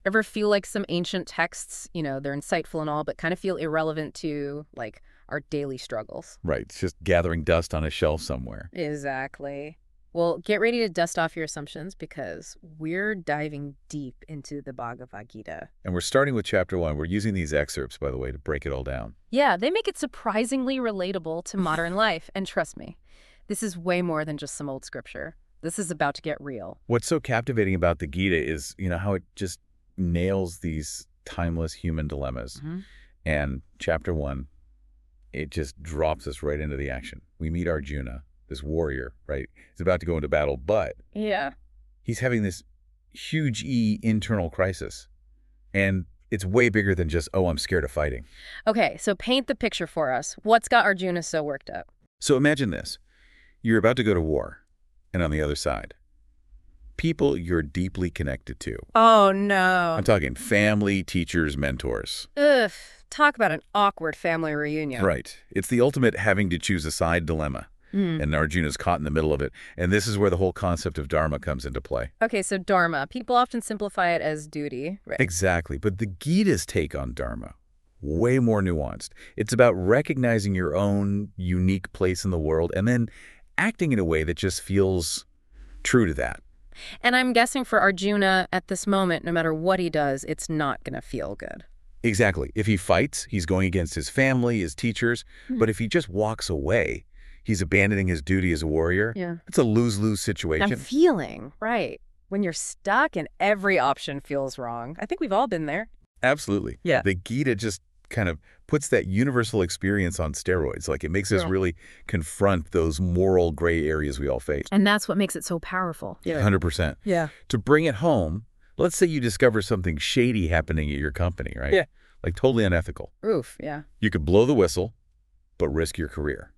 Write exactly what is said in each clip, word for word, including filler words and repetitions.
Ever feel like some ancient texts, you know, they're insightful and all, but kind of feel irrelevant to, like, our daily struggles? Right. It's just gathering dust on a shelf somewhere. Exactly. Well, get ready to dust off your assumptions because we're diving deep into the Bhagavad Gita. And we're starting with chapter one. We're using these excerpts, by the way, to break it all down. Yeah, they make it surprisingly relatable to modern life. And trust me, this is way more than just some old scripture. This is about to get real. What's so captivating about the Gita is, you know, how it just nails these timeless human dilemmas. Mm-hmm. And chapter one, it just drops us right into the action. We meet Arjuna, this warrior, right? He's about to go into battle, but Yeah. he's having this huge E internal crisis. And it's way bigger than just, oh, I'm scared of fighting. Okay, so paint the picture for us. What's got Arjuna so worked up? So imagine this. You're about to go to war, and on the other side, people you're deeply connected to. Oh, no. I'm talking family, teachers, mentors. Ugh, talk about an awkward family reunion. Right. It's the ultimate having to choose a side dilemma. Mm. And Arjuna's caught in the middle of it. And this is where the whole concept of dharma comes into play. Okay, so dharma. People often simplify it as duty. Right. Exactly. But the Gita's take on dharma, way more nuanced. It's about recognizing your own unique place in the world and then acting in a way that just feels true to that. And I'm guessing for Arjuna, at this moment, no matter what he does, it's not going to feel good. Exactly. If he fights, he's going against his family, his teachers. Hmm. But if he just walks away, he's abandoning his duty as a warrior. Yeah. It's a lose-lose situation. I'm feeling, right, when you're stuck and every option feels wrong. I think we've all been there. Absolutely. Yeah. The Gita just kind of puts that universal experience on steroids. Like, it makes us Yeah. really confront those moral gray areas we all face. And that's what makes it so powerful. one hundred percent. Yeah. To bring it home, let's say you discover something shady happening at your company, right? Yeah. Like totally unethical. Oof, yeah. You could blow the whistle, but risk your career.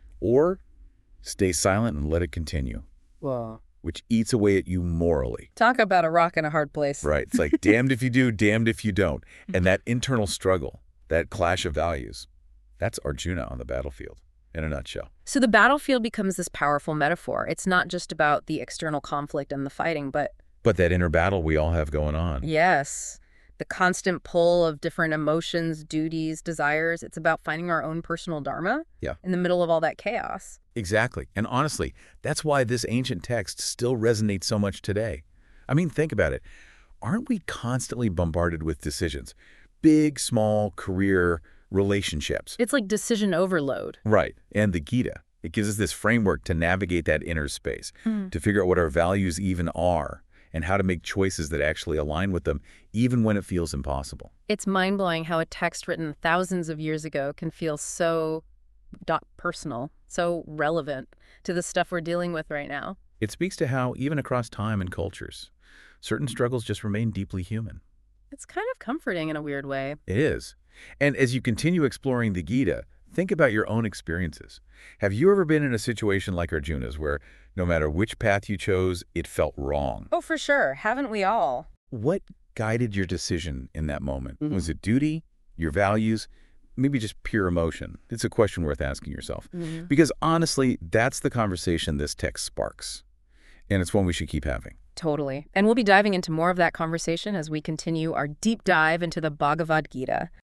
Or stay silent and let it continue, Whoa. which eats away at you morally. Talk about a rock in a hard place. Right. It's like damned if you do, damned if you don't. And that internal struggle, that clash of values, that's Arjuna on the battlefield in a nutshell. So the battlefield becomes this powerful metaphor. It's not just about the external conflict and the fighting, but But that inner battle we all have going on. yes, the constant pull of different emotions, duties, desires. It's about finding our own personal dharma Yeah. in the middle of all that chaos. Exactly. And honestly, that's why this ancient text still resonates so much today. I mean, think about it. Aren't we constantly bombarded with decisions? Big, small, career, relationships. It's like decision overload. Right. And the Gita, it gives us this framework to navigate that inner space, Mm. to figure out what our values even are, and how to make choices that actually align with them, even when it feels impossible. It's mind-blowing how a text written thousands of years ago can feel so dot personal, so relevant to the stuff we're dealing with right now. It speaks to how, even across time and cultures, certain struggles just remain deeply human. It's kind of comforting in a weird way. It is. And as you continue exploring the Gita, think about your own experiences. Have you ever been in a situation like Arjuna's where no matter which path you chose, it felt wrong? Oh, for sure. Haven't we all? What guided your decision in that moment? Mhm. Was it duty, your values, maybe just pure emotion? It's a question worth asking yourself. Mhm. Because honestly, that's the conversation this text sparks. And it's one we should keep having. Totally. And we'll be diving into more of that conversation as we continue our deep dive into the Bhagavad Gita.